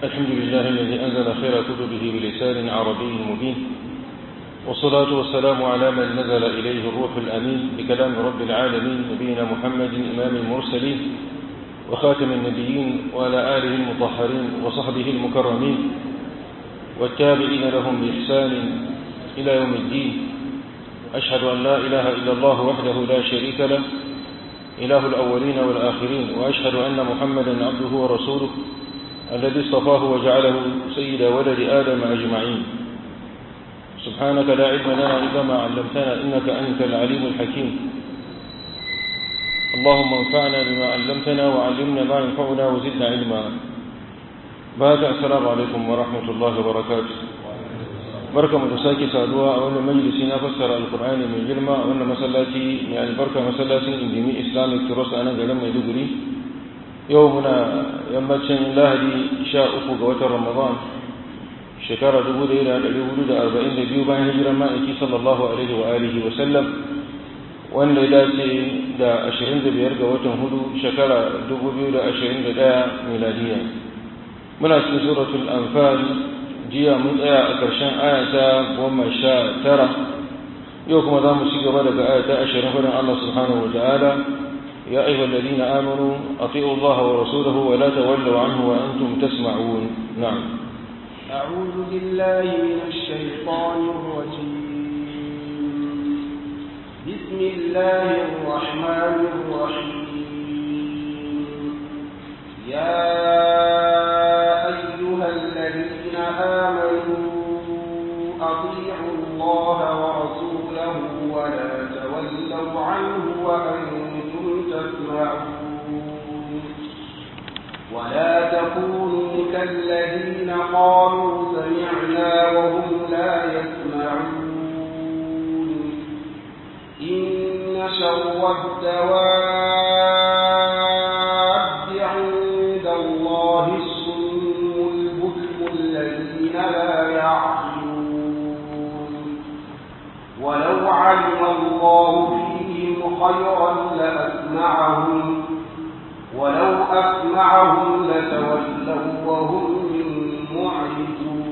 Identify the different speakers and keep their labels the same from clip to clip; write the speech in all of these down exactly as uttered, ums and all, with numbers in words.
Speaker 1: الحمد لله الذي أنزل خير كتبه بلسان عربي مبين، والصلاة والسلام على من نزل إليه الروح الأمين بكلام رب العالمين نبينا محمد إمام المرسلين وخاتم النبيين وعلى آله المطهرين وصحبه المكرمين والتابعين لهم بإحسان إلى يوم الدين. أشهد أن لا إله إلا الله وحده لا شريك له إله الأولين والآخرين، وأشهد أن محمدا عبده ورسوله الذي اصطفاه وجعله سيد ولد آدم أجمعين. سبحانك لا علم لنا إلا ما علمتنا إنك أنت العليم الحكيم. اللهم انفعنا بما علمتنا وعلمنا ما ينفعنا وزدنا علما. بعد السلام عليكم ورحمة الله وبركاته. بركة متساكي سادوا أولا مجلسنا فسر القرآن من جرمى أولا مسلاتي يعني بركة مسلاتي إندمي إسلامي كروس أنا قلم يدقري يومنا يمتشن الله دي شاء أفوق وتر رمضان شكرا دبود إلى الأليود أربعين دبيوبان هجرا مائكي صلى الله عليه وآله وسلم وأن لداتي دا أشرين دبيرق وتنهدو شكرا دبود إلى أشرين دا ميلاديا من أسل سورة الأنفال جيا من آية أكرشان آية وما شاء ترى يوكم ذا مسيق بلغ آية أشرين فرن الله سبحانه وتعالى يا أيها الذين آمنوا أطيعوا الله ورسوله ولا تولوا عنه وأنتم تسمعون. نعم.
Speaker 2: أعوذ بالله من الشيطان الرجيم. بسم الله الرحمن الرحيم. يا أيها الذين آمنوا أطيعوا الله ورسوله ولا تولوا عنه وأنتم تسمعون. ولا تكونوا كالذين قالوا سمعنا وهم لا يسمعون. إن شر الدواب عند الله الصم البكم الذين لا يعقلون. ولو علم الله فيهم خيرا لأسمعهم ولو أسمعهم لتولوا وهم معرضون.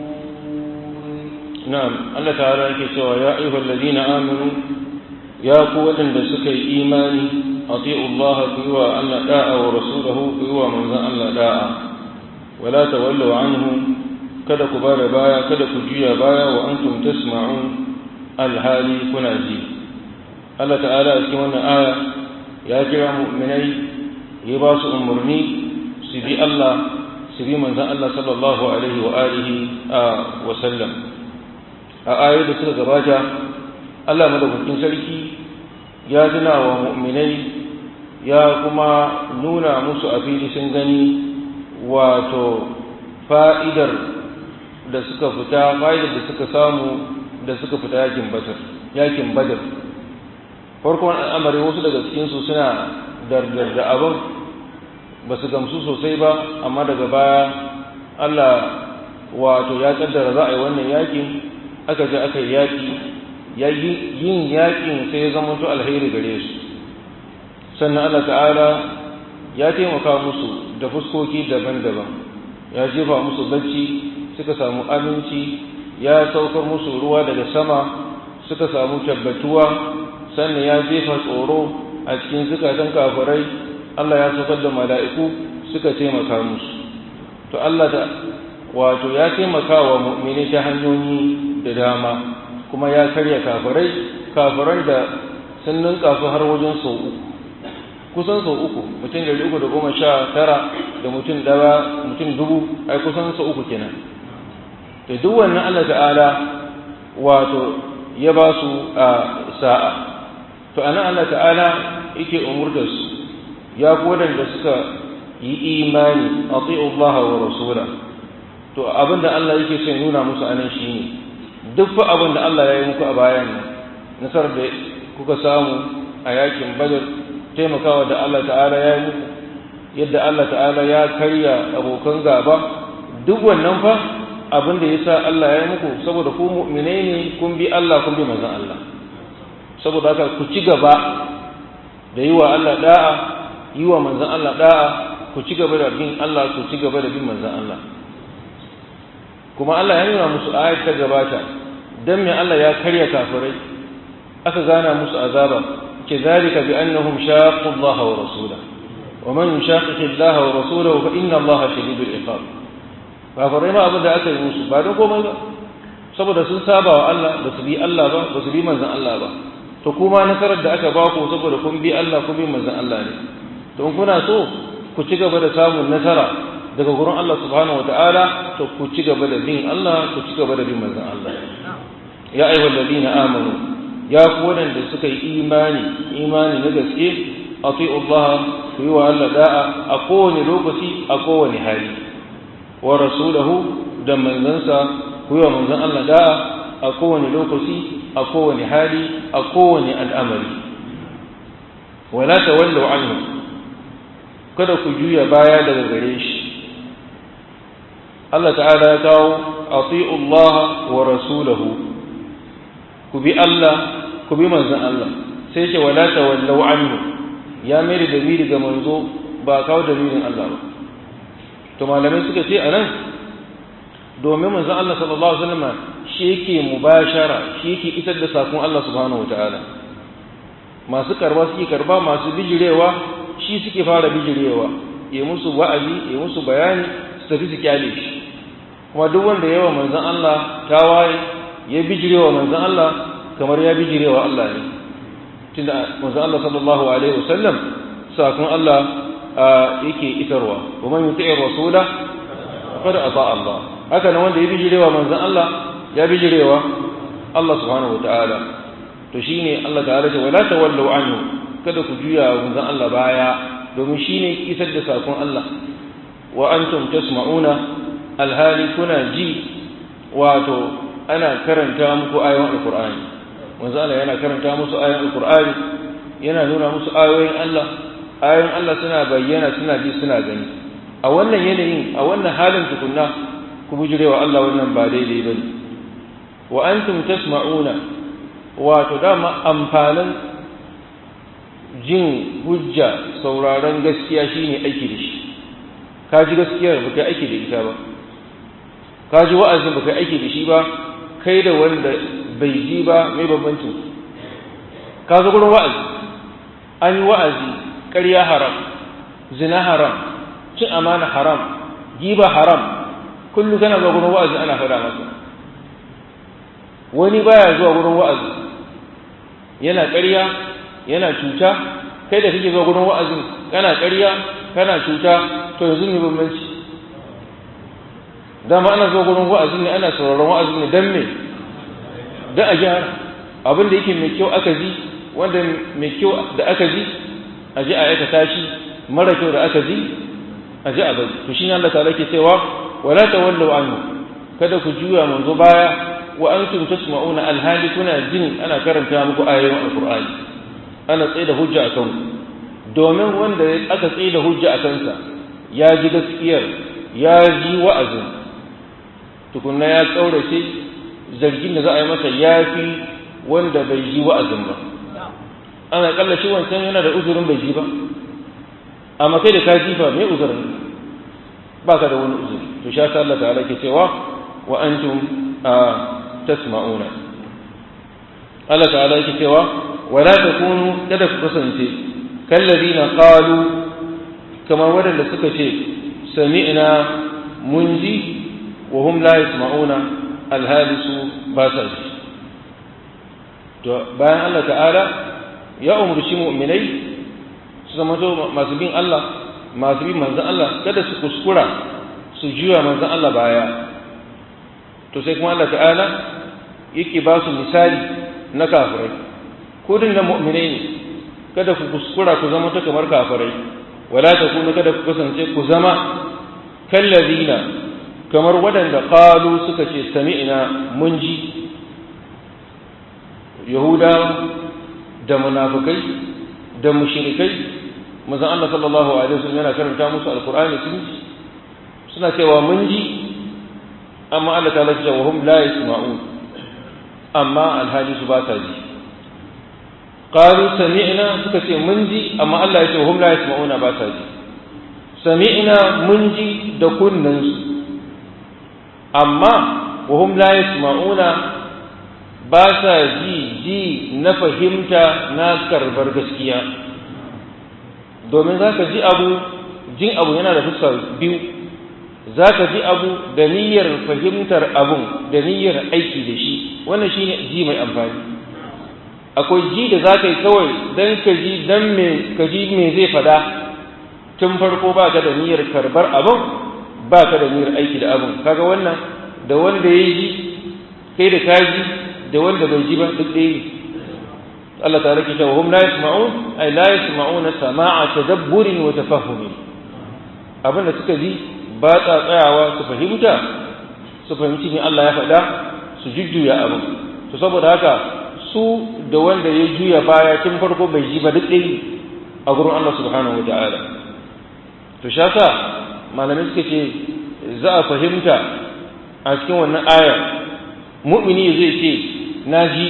Speaker 1: نعم. الله تعالى يقول يا أيها الذين آمنوا يا قوة لسكي إيماني أطيعوا الله كيوا أن داء ورسوله كيوا من ذا أن داء ولا تولوا عنه kada ku bada baya kada ku juya baya wa antum tasma'un alhali kuna ji. Allah ta'ala a cikin wannan aya ya kira mu'minai ya ba su umarni su bi Allah su bi manzon Allah sallallahu alaihi wa alihi wa sallam. A ayoyi da suka gabata Allah madaukakin sarki ya tuna wa mu'minai ya kuma nuna musu a fili sun gani wato fa'idar da suka fita fa'idar da suka samu da suka fita yakin badar yakin badar farkon al'amari wasu daga cikin su suna dardar da abin ba su gamsu sosai ba, amma daga baya Allah wato ya kaddara za a yi wannan yakin aka je aka yi yaki yin yakin sai ya zama to alheri gare su. Sannan Allah ta'ala ya taimaka musu da fuskoki daban-daban, ya jefa musu bacci suka samu aminci, ya saukar musu ruwa daga sama suka samu tabbatuwa, sannan ya jefa tsoro a cikin zukatan kafirai, Allah ya saukar da mala'iku suka taimaka musu. To Allah da wato ya taimaka wa mu'mini ta hanyoyi da dama, kuma ya karya kafirai kafiran da sun ninka su har wajen sau uku kusan sau uku mutum dari uku da goma sha tara da mutum dawa mutum dubu ai kusan sau uku kenan. To duk wannan Allah ta'ala wato ya ba su a sa'a. To anan Allah ta'ala yake umurtar su ya ku wadanda suka yi imani ati'u Allah wa rasula. To abinda Allah yake so ya nuna musu anan shine duk fa abin da Allah ya yi muku a bayan nan, nasarar da kuka samu a yakin Badr, taimakawa da Allah ta'ala ya yi muku, yadda Allah ta'ala ya karya abokan gaba, duk wannan fa abin da yasa Allah ya yi muku saboda ku mu'minai ne, kun bi Allah kun bi manzon Allah. Saboda haka ku ci gaba da yi wa Allah da'a, yi wa manzon Allah da'a, ku ci gaba da bin Allah, ku ci gaba da bin manzon Allah. kuma Allah ya nuna musu ayat ta gabata dan me Allah ya karya kafirai aka gana musu azaba kizalika bi annahum shaqqu Allah wa rasulahu wa man yushaqiqi Allah wa rasulahu fa inna Allah shadidul iqab kafirai ma abin da aka yi musu ba don komai ba saboda sun saba wa Allah ba su bi Allah ba ba su bi manzon Allah ba to kuma nasarar da aka ba ku saboda kun bi Allah kun bi manzon Allah ne to in kuna so ku ci gaba da samun nasara daga gurin Allah subhanahu wataala to ku ci gaba da bin Allah ku ci gaba da bin manzon Allah ya ayyuhal ladina amanu ya ku wadanda suka yi imani imani na gaske ati'u Allah ku yi wa Allah da'a a kowane lokaci a kowane hali wa rasulahu da manzansa ku yi wa manzon Allah da'a a kowane lokaci a kowane hali a kowane al'amari wala tawallu anhu kada ku juya baya daga gare shi Allah ta'ala ya kawo ati'u Allah wa rasulahu ku bi Allah ku bi manzon Allah sai ce wala tawallu anhu ya mai da damiri ga manzo ba kawo damirin Allah ba to malamai suka ce anan domin manzon Allah sallallahu alaihi wasallam shi yake mubashara shi yake isar da sakon Allah subhanahu wataala masu karba suke karba masu bijirewa shi suke fara bijirewa ya musu wa'azi ya musu bayani su tafi su kyale shi kuma duk wanda yawa manzon Allah tawaye ya bijirewa manzon Allah kamar ya bijirewa Allah ne tunda manzon Allah sallallahu alaihi wasallam sakon Allah yake isarwa wa man yuti'ir rasula faqad ata Allah haka nan wanda ya bijirewa manzon Allah ya bijirewa Allah subhanahu wataala to shine Allah ta'ala ce wala tawallu anhu kada ku juya manzon Allah baya domin shine isar da sakon Allah wa antum tasma'una alhali kuna ji wato ana karanta muku ayoyin alqur'ani manzon Allah yana karanta musu ayoyin alqur'ani yana nuna musu ayoyin Allah ayoyin Allah suna bayyana suna ji suna gani a wannan yanayin a wannan halin tukunna ku bujurewa Allah wannan ba daidai bane wa antum tasma'una wato dama amfanin jin hujja sauraron gaskiya shine aiki da shi ka ji gaskiyar ba kai aiki da ita ba ka ji wa'azin ba kai aiki da shi ba kai da wanda bai ji ba mai bambancin ka zo gurin wa'azi an yi wa'azi ƙarya haram zina haram cin amana haram giba haram kullu kana zuwa gurin wa'azi ana faɗa masa wani baya zuwa gurin wa'azi yana ƙarya yana cuta kai da kake zuwa gurin wa'azin kana ƙarya kana cuta to yanzu ne bambanci dama ana zuwa gurin wa'azin ne ana sauraron wa'azin ne dan me dan a gyara abin da yake mai kyau aka ji wanda mai kyau da aka ji a ji a aikata shi mara kyau da aka ji a ji a bari to shine Allah ta'ala ke cewa wala tawallu anhu kada ku juya manzo baya wa antum tasma'una alhali kuna jin ana karanta muku ayoyin alqur'ani ana tsaye da hujja akan ku domin wanda aka tsaye da hujja akan sa ya ji gaskiyar ya ji wa'azin tukunna ya kaurace zargin da za a yi masa yafi wanda bai ji wa'azin ba ana kalla shi wancan yana da uzurin bai ji ba amma kai da ka ji fa me uzurin baka da wani uzuri to sha Allah ta'ala ke cewa wa antum tasma'una Allah ta'ala yake cewa wala takunu kada ku kasance kallazina qalu kamar wadanda suka ce sami'na mun ji wa hum la yasma'una alhalisu ba sa ji to bayan Allah ta'ala ya umurci mu'minai su zama masu bin Allah masu bin manzon Allah kada su kuskura su juya manzon Allah baya to sai kuma Allah ta'ala yake ba su misali na kafirai ko dinga mu'minai ne kada ku kuskura ku zama ta kamar kafirai wala takunu kada ku kasance ku zama kallazina kamar wadanda qalu suka ce sami'na mun ji yahuda da munafikai da mushrikai manzon Allah sallallahu alaihi wasallam yana karanta musu alqur'ani sun ji suna cewa mun ji amma Allah ta lafiya wa hum la yasma'un amma alhali su ba ta ji qalu sami'na suka ce mun ji amma Allah ya ce hum la yasma'una ba ta ji sami'na mun ji da kunnan su amma wahum la yasma'una ba sa ji ji na fahimta na karbar gaskiya. Domin za ka ji abu, jin abu yana da fuska biyu, za ka ji abu da niyyar fahimtar abun da niyyar aiki da shi, wannan shi ne ji mai amfani. Akwai ji da za ka yi kawai don ka ji don ka ji me zai fada, tun farko ba ka da niyyar karbar abun, ba ka da niyyar aiki da abun. Kaga wannan da wanda ya ji, kai da ka ji, da wanda bai ji ba duk ɗaya ne. Allah ta rike cewa hum la yasma'un ay la yasma'una sama'a tadabburin wa tafahumin. Abin da suka ji ba ta tsayawa su fahimta, su fahimci me Allah ya faɗa, su jujjuya abin. To saboda haka su da wanda ya juya baya tun farko bai ji ba duk ɗaya a gurin Allah subhanahu wa ta'ala. To shasa malamai suka ce za a fahimta a cikin wannan aya mu'mini zai ce na ji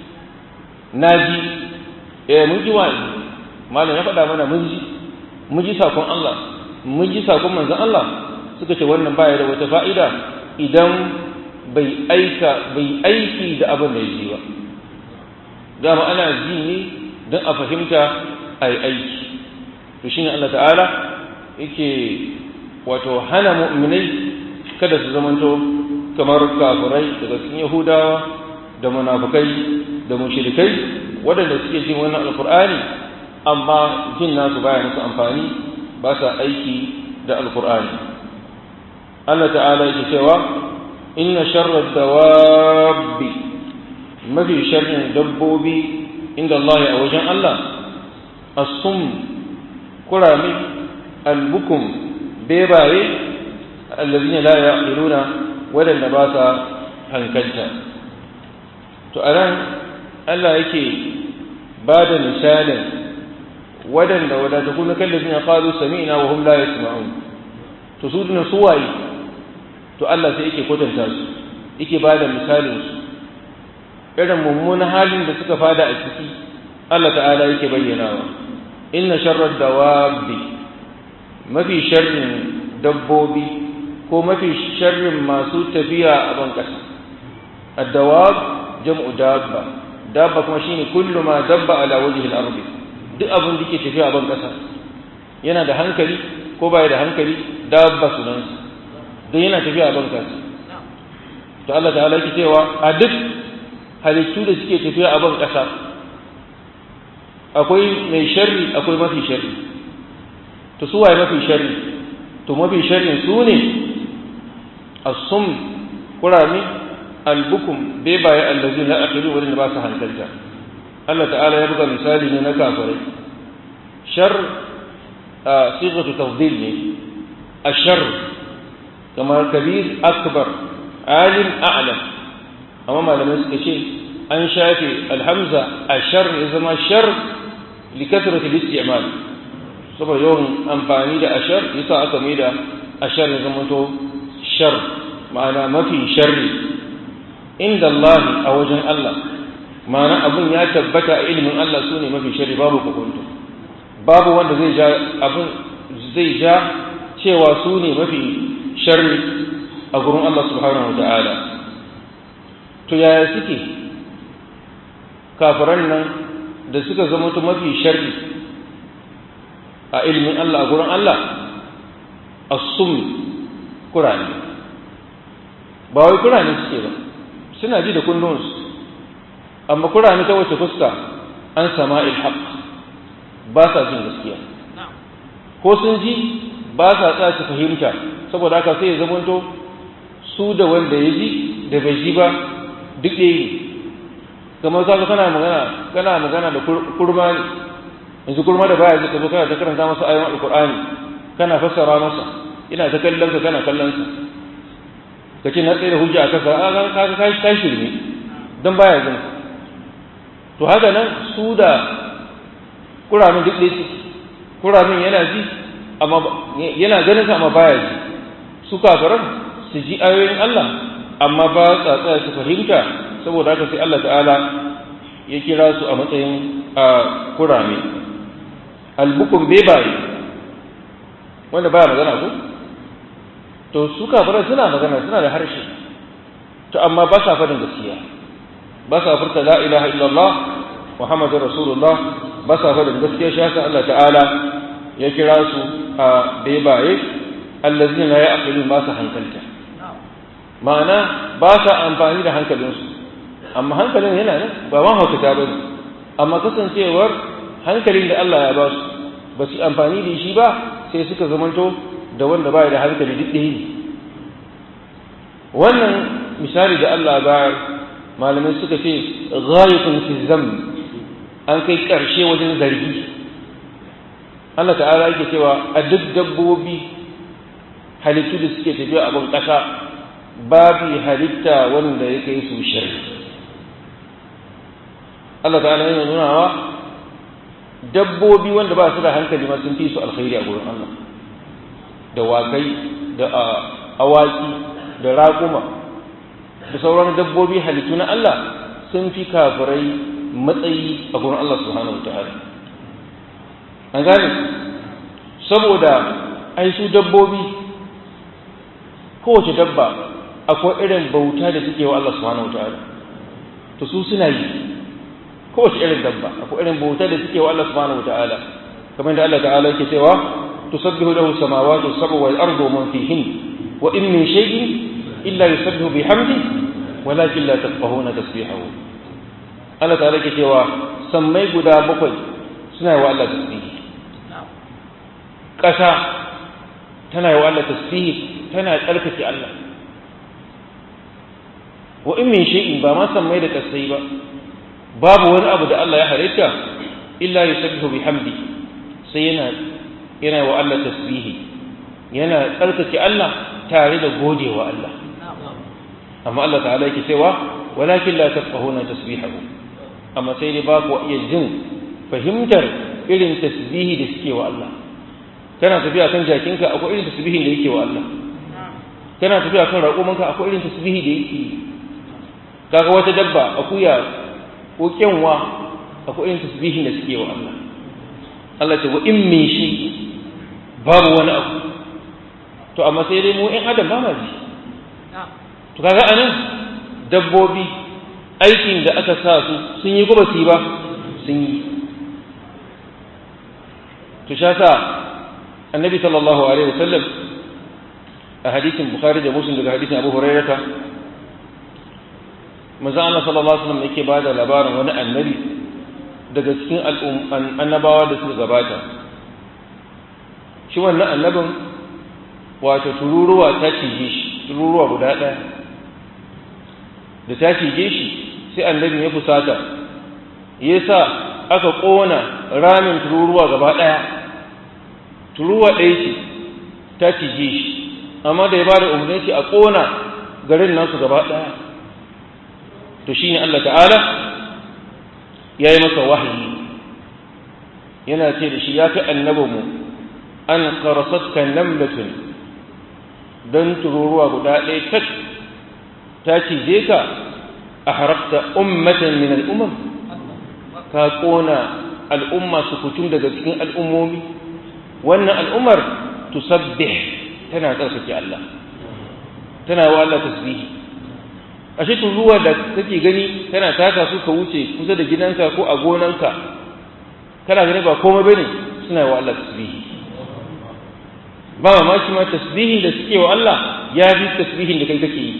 Speaker 1: na ji eh mun ji wa'azi, malam ya faɗa mana mun ji mun ji sakon Allah, mun ji sakon manzon Allah. Suka ce wannan baya da wata fa'ida idan bai aika bai aiki da abin da ya ji ba. Dama ana ji ne don a fahimta a yi aiki. To shine Allah ta'ala yake wato hana mu'minai kada su zamanto kamar kafirai daga cikin Yahudawa da munafikai da mushrikai waɗanda suke jin wannan alkur'ani amma jin nasu baya musu amfani, ba sa aiki da alkur'ani. Allah ta'ala yake cewa inna sharra dawabi, mafi sharrin dabbobi inda Allah a wajen Allah as-sum, kurami, al-bukum, bebaye, allazina la yaqiluna, waɗanda ba sa hankalta. To a nan Allah yake ba da misalin waɗanda wadata kuma kallafin ya ƙalu sami'na wa hum la yasma'un. To su duna suwaye, to Allah sai yake kwatanta su, yake ba da misalin su, irin mummunan halin da suka fada a ciki Allah ta'ala yake bayyanawa. Inna sharrar dawabi, mafi sharrin dabbobi ko mafi sharrin masu tafiya a ban ƙasa. Ad-dawab jam'u dabba, dabba kuma shine kullu ma dabba ala wajhi al-ardi, duk abin da yake tafiya a ban ƙasa yana da hankali ko baya da hankali, dabba sunan sa, don yana tafiya a ban ƙasa. To Allah ta'ala yake cewa a duk halittu da suke tafiya a ban ƙasa akwai mai sharri akwai mafi sharri. To su waye mafi sharri? To mafi sharrin su ne as-sum, kurami, al-bukum, bebaye allazina la aqilu wa ba su hankalta. Allah ta'ala ya buga misali ne na kafirai. Shar sighatu tafdil ne, ashar kamar kabir, akbar, alim, a'lam. Amma malamai suka ce an shafe alhamza ashar ya zama shar likathrati al-isti'mal, saboda yawan amfani da ashar yasa aka mai da ashar ya zama to shar, ma'ana mafi sharri inda Allah a wajen Allah, ma'ana abin ya tabbata a ilimin Allah su ne mafi sharri, babu hukunta, babu wanda zai ja abin zai ja cewa su ne mafi sharri a gurin Allah subhanahu wa ta'ala. To yaya suke kafiran nan da suka zama to mafi sharri a ilimin Allah a gurin Allah? As-sum, kurani, ba wai kurani suke ba, suna ji da kundinsu, amma kurani ta wace fuska? An sama'il haqq, ba sa jin gaskiya, ko sun ji ba sa tsaya su fahimta, saboda haka sai ya zamanto su da wanda ya ji da bai ji ba duk ɗaya ne. Kamar kaga kana magana kana magana da kurma ne, yanzu kurma da baya ji ka zo kana ta karanta masa ayoyin alqur'ani, kana fassara masa, ina ta kallon ka kana kallon sa, kace na tsaye da hujja a kansa, a ga ka kai kai shirme dan baya jin. To haka nan su da kuramin duk ɗaya, kuramin yana ji amma yana ganin sa amma baya ji. Su kafiran su ji ayoyin Allah amma ba sa tsaya su fahimta, saboda haka sai Allah ta'ala ya kira su a matsayin kurame. Albukum bebaye wanda baya magana ko? To to su kafirai suna magana suna da harshe to amma ba sa faɗin gaskiya ba sa furta la ilaha illallah muhammadur rasulullah ba sa faɗin gaskiya shi haka Allah ta'ala ya kira su a bebaye allazina la ya'qilun ba sa hankalta ma'ana ba sa amfani da hankalinsu amma hankalin yana nan ba ma haukata ba ne amma kasancewar hankalin da Allah ya ba su ba su amfani da shi ba sai suka zamanto da wanda ba da hankali duk ɗaya ne wannan misali da Allah ba malamai suka ce ghayatun fi zam an kai ƙarshe wajen zargi Allah ta'ala yake cewa a duk dabbobi halittu da suke tafiya a ban ƙasa babu halitta wanda ya kai su shirki Allah ta'ala yana nunawa dabbobi wanda ba su da hankali ma sun fi su alkhairi a gurin Allah da wakai da awaki da raƙuma da sauran dabbobi halittu na Allah sun fi kafirai matsayi a gurin Allah subhanahu wataala an gane saboda ai su dabbobi kowace dabba akwai irin bauta da take wa Allah subhanahu wataala to su suna yi kowace irin dabba akwai irin bauta da suke wa Allah subhanahu wataala kamar da Allah ta'ala yake cewa tusabbihu lahu samawati sab'u wal ardu wa man fihin wa in min shay'in illa yusabbihu bihamdi walakin la tafqahuna tasbihahu Allah ta'ala yake cewa sammai guda bakwai suna wa Allah tasbihi kasa tana wa Allah tasbihi tana tsarkake Allah wa in min shay'in ba ma sammai da kasai ba babu wani abu da Allah ya halitta illa yusabbihu bihamdi sai yana yana wa Allah tasbihi yana tsarkake Allah tare da godewa Allah amma Allah ta'ala yake cewa walakin la tafqahuna tasbihahu amma sai dai ba ku iya jin fahimtar irin tasbihi da suke wa Allah kana tafiya kan jakinka akwai irin tasbihin da yake wa Allah kana tafiya kan raƙumanka akwai irin tasbihi da yake kaga wata dabba akuya ko kyanwa akwai irin tasbihin da suke wa Allah Allah ce wa in min shi babu wani abu to amma sai dai mu in adam ba ma ji to kaga anan dabbobi aikin da aka sa su sun yi ko ba su yi ba sun yi to sha sa annabi sallallahu alaihi wasallam a hadisin bukhari da muslim daga hadisin abu hurairah manzo Allah sallallahu alaihi wasallam yake bada labarin wani annabi daga cikin annabawa da suka gabata shi wannan annabin wato tururuwa ta cije shi tururuwa guda ɗaya da ta cije shi sai annabin ya fusata yasa aka kona ramin tururuwa gaba ɗaya tururuwa ɗaya ce ta cije shi amma da ya bada umarni shi a kona garin nasu gaba ɗaya to shine Allah ta'ala ya yi masa wahayi yana ce da shi ya kai annabinmu an qarasatka namlatun dan tururuwa guda ɗaya tak ta cije ka a harakta ummatan min al'umam ka kona al'umma su kutum daga cikin al'ummomi wannan al'ummar tusabbih tana tsarkake Allah tana wa Allah tasbihi ashe turuwa da kake gani tana taka su ka wuce kusa da gidanka ko a gonanka kana gani ba komai bane suna wa Allah tasbihi ba mamaki ma tasbihin da suke wa Allah ya bi tasbihin da kai kake yi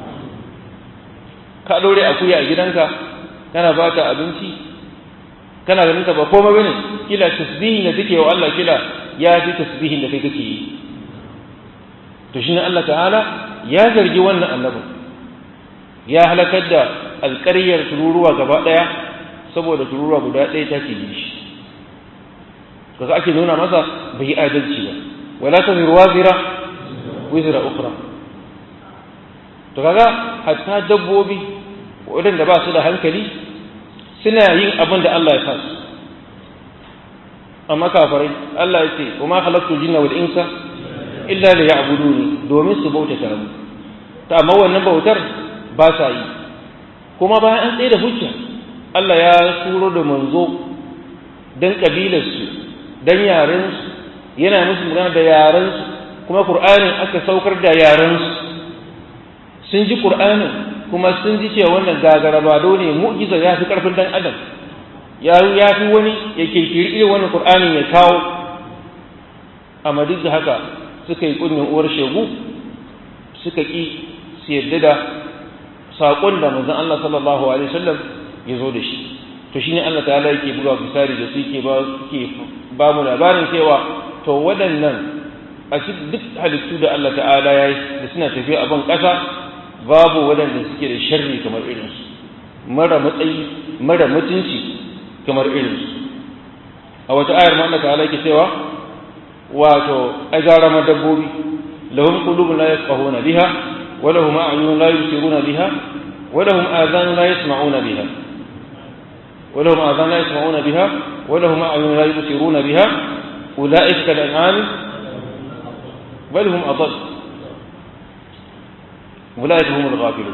Speaker 1: ka dore akuya a gidanka kana baka abinci kana ganin ta ba komai bane kila tasbihin da take wa Allah kila ya bi tasbihin da kai kake yi to shine Allah ta'ala ya zargi wannan annabi ya halakar da alƙaryar tururuwa gaba ɗaya saboda tururuwa guda ɗaya ta ke shi kaga ake nuna masa bai yi adalci ba wala taziru wazira wizra ukhra to kaga hatta dabbobi waɗanda ba su da hankali suna yin abin da Allah ya sa su amma kafirai Allah ya ce wa ma khalaqtu jinna wal insa illa liya'buduni domin su bautata mu ta amma wannan bautar ba sa yi kuma bayan an tsaye da hujja Allah ya turo da manzo dan kabilarsu dan yarensu yana musu magana da yarensu kuma Qur'anin aka saukar da yaran su sun ji Qur'anin kuma sun ji cewa wannan gagarabado ne mu'jiza ya fi karfin dan adam ya ya fi wani yake kiri irin wannan Qur'anin ya kawo amma duk da haka suka yi kunnin uwar shegu suka ki su yarda da saƙon da manzon Allah sallallahu alaihi wasallam ya zo da shi to shine Allah ta'ala yake buga misali da su yake ba suke ba mu labarin cewa to waɗannan a cikin duk halittu da Allah ta'ala ya yi da suna tafiya a ban ƙasa babu waɗanda suke da sharri kamar irinsu mara matsayi mara mutunci kamar irinsu a wata ayar ma Allah ta'ala yake cewa wato ajara ma dabbobi lahum qulubun la yafqahuna biha wa lahum a'yunun la yubsiruna biha wa lahum adhanun la yasma'una biha wa lahum adhanun la yasma'una biha wa lahum a'yunun la yubsiruna biha ulaika kal an'am bal hum adall ulaika humul ghafilun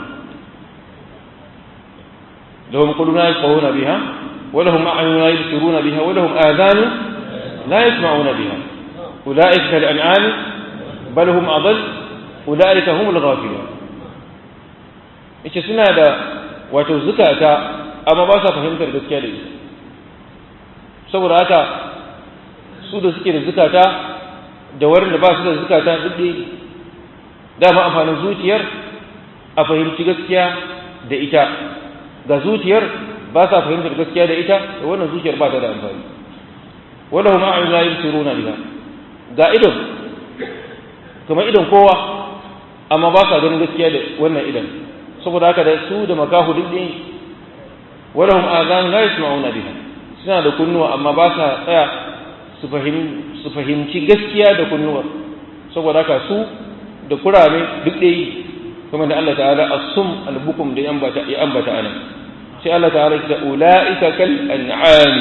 Speaker 1: lahum qulubun la yafqahuna biha wa lahum a'yunun la yubsiruna biha wa lahum adhanun la yasma'una biha أولئك كالأنعام بل هم أضل أولئك هم الغافلون ita suna da wato zukata amma ba sa fahimtar gaskiya da ita saboda haka su da suke da zukata da wurin da ba su da zukata duk da dama amfanin zuciyar a fahimci gaskiya da ita ga zuciyar ba sa fahimtar gaskiya da ita da wannan zuciyar ba ta da amfani wala hum a'yun la yubsiruna biha ga idon kamar idon kowa amma ba sa ganin gaskiya da wannan idon saboda haka da su da makahu duk ɗin walahum azan la yasma'una biha suna da kunnuwa amma ba sa tsaya su fahim su fahimci gaskiya da kunnuwa saboda haka su da kurame duk ɗaya kuma da Allah ta'ala as-sum al-bukum da ambata ya ambata anan sai Allah ta'ala ya ulaika kal an'ami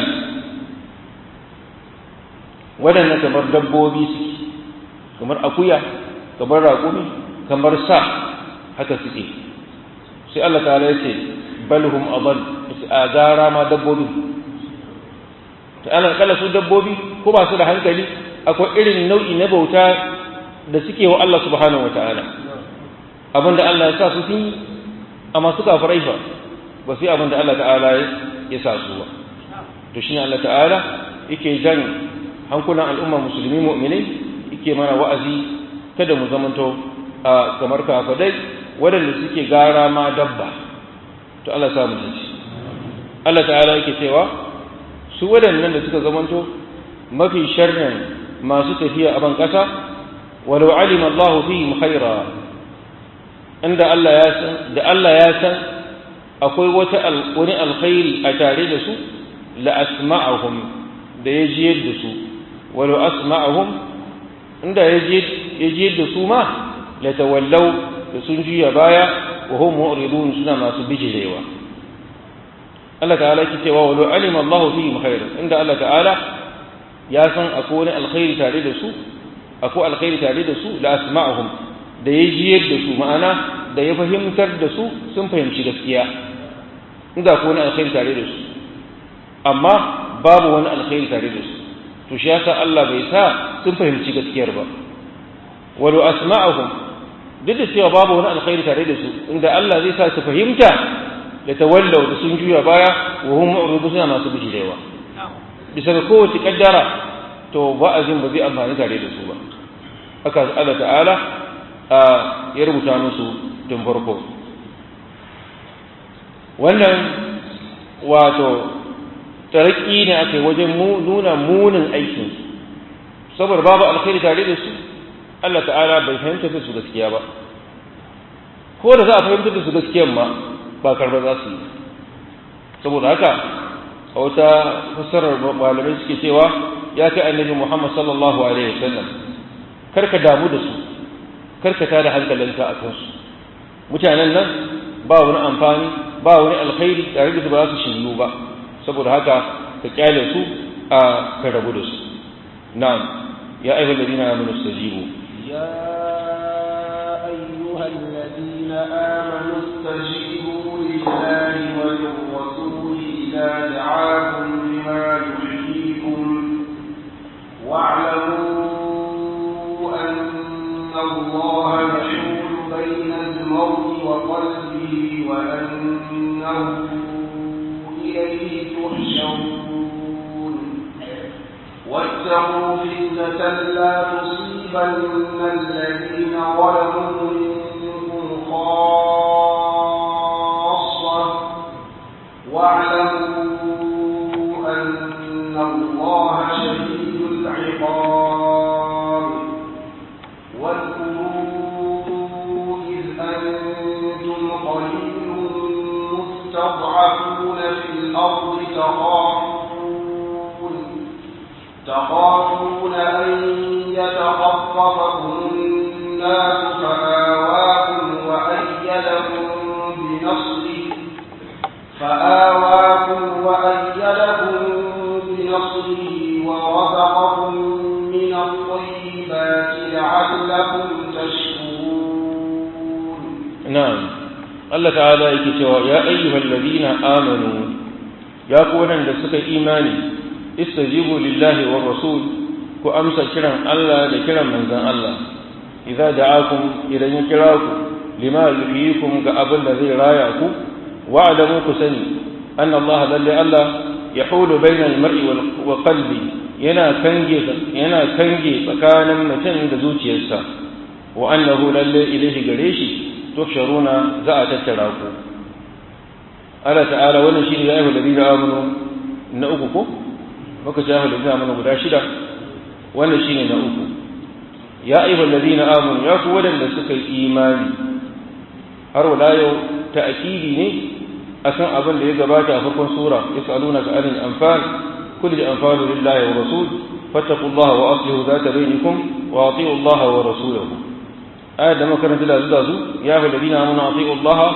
Speaker 1: waɗannan kamar dabbobi suke kamar akuya kamar raƙumi kamar sa haka suke sai Allah ta'ala ya ce balhum adall a gara ma dabbobi ta ana kala su dabbobi ko ba su da hankali akwai irin nau'i na bauta da suke wa Allah subhanahu wata'ala abinda Allah ya sa su fi amma suka faraifa ba sai abinda Allah ta'ala ya sa su ba to shine Allah ta'ala yake jan hankulan al'umma musulmi mu'minai yake mana wa'azi kada mu zamanto kamar kafadai waɗanda suke gara ma dabba to Allah sa mu ji Allah ta'ala yake cewa su waɗannan da suka zamanto mafi sharrin masu tafiya a ban ƙasa walau alima Allahu fihim khaira inda Allah ya san da Allah ya san akwai wata wani alkhairi a tare da su la asma'ahum da ya jiyar da su walau asma'ahum inda ya jiyar da su ma la tawallau da sun juya baya wa hum mu'ridun suna masu bijirewa Allah ta'ala yake cewa walau alima Allahu fihim khairan inda Allah ta'ala ya san akwai wani alkhairi tare da su akwai alkhairi tare da su la asma'ahum da ya jiyar da su ma'ana da ya fahimtar da su sun fahimci gaskiya inda akwai wani alkhairi tare da su amma babu wani alkhairi tare da su to shi yasa Allah bai sa sun fahimci gaskiyar ba walau asma'ahum duk da cewa babu wani alkhairi tare da su inda Allah zai sa su fahimta da tawallau da sun juya baya wa hum mu'ridun suna masu bijirewa bisa ga kowace kaddara to wa'azin ba zai amfani tare da su ba haka Allah ta'ala ya rubuta musu tun farko wannan wato taraki ne ake wajen nuna munin aikin saboda babu alkhairi tare da su Allah ta'ala bai fahimta da su gaskiya ba ko da za a fahimta da su gaskiyan ma ba karba za su yi saboda haka a wata fassarar malamai suke cewa ya kai annabi Muhammad sallallahu alaihi wasallam karka damu da su karka tada hankalinka a kansu mutanen nan ba wani amfani ba wani alkhairi tare da su ba za su shiryu ba saboda haka ka kyale su a ka rabu da su na'am ya ayyuhal ladina amanu istajibu
Speaker 2: ya ayyuhal ladina amanu istajibu lillahi wa lirrasuli idza da'akum lima yuhyikum wa'lamu anna وقلبه وأنه إليه تحشرون واتقوا فتنة لا تصيبن الذين ظلموا منكم خاصة واعلموا أن الله شديد العقاب واذكروا إذ أنتم قليل مستضعفون في الأرض تخافون تخافون أن يتخطفكم الناس فآواكم وأيدكم بنصره فآواكم وأيدكم بنصره ورزقكم من الطيبات لعلكم تشكرون.
Speaker 1: نعم. الله تعالى يكتوى يا أيها الذين آمنوا يا قولا لسك إيماني استجيبوا لله والرسول كأمس كرم الله لكرم من ذا الله إذا دعاكم إلى يكراكم لما يحييكم كأب الذي رايعكم واعلموا كسني أن الله للي الله يحول بين المرء وقلبي ينا كنجي ينا كنجي فكان متن دزوتي يسا وأنه للي إليه قريشي تحشرون زاء تتراكم ألا تعالى ونشير يا أيها الذين آمنوا نأككم وكشاه الذين آمنوا بداشدة ونشير نأككم يا أيها الذين آمنوا يا قولا لسك الإيمان هرو لا يو تأكيدي ني أكن أبن لي قباتا فرقون سورة يسألونك عن الأنفال كل الأنفال لله ورسول فاتقوا الله وأصلحوا ذات بينكم وأطيعوا الله ورسوله آدم كانت لا زدازو يا أيها الذين آمنوا أطيعوا الله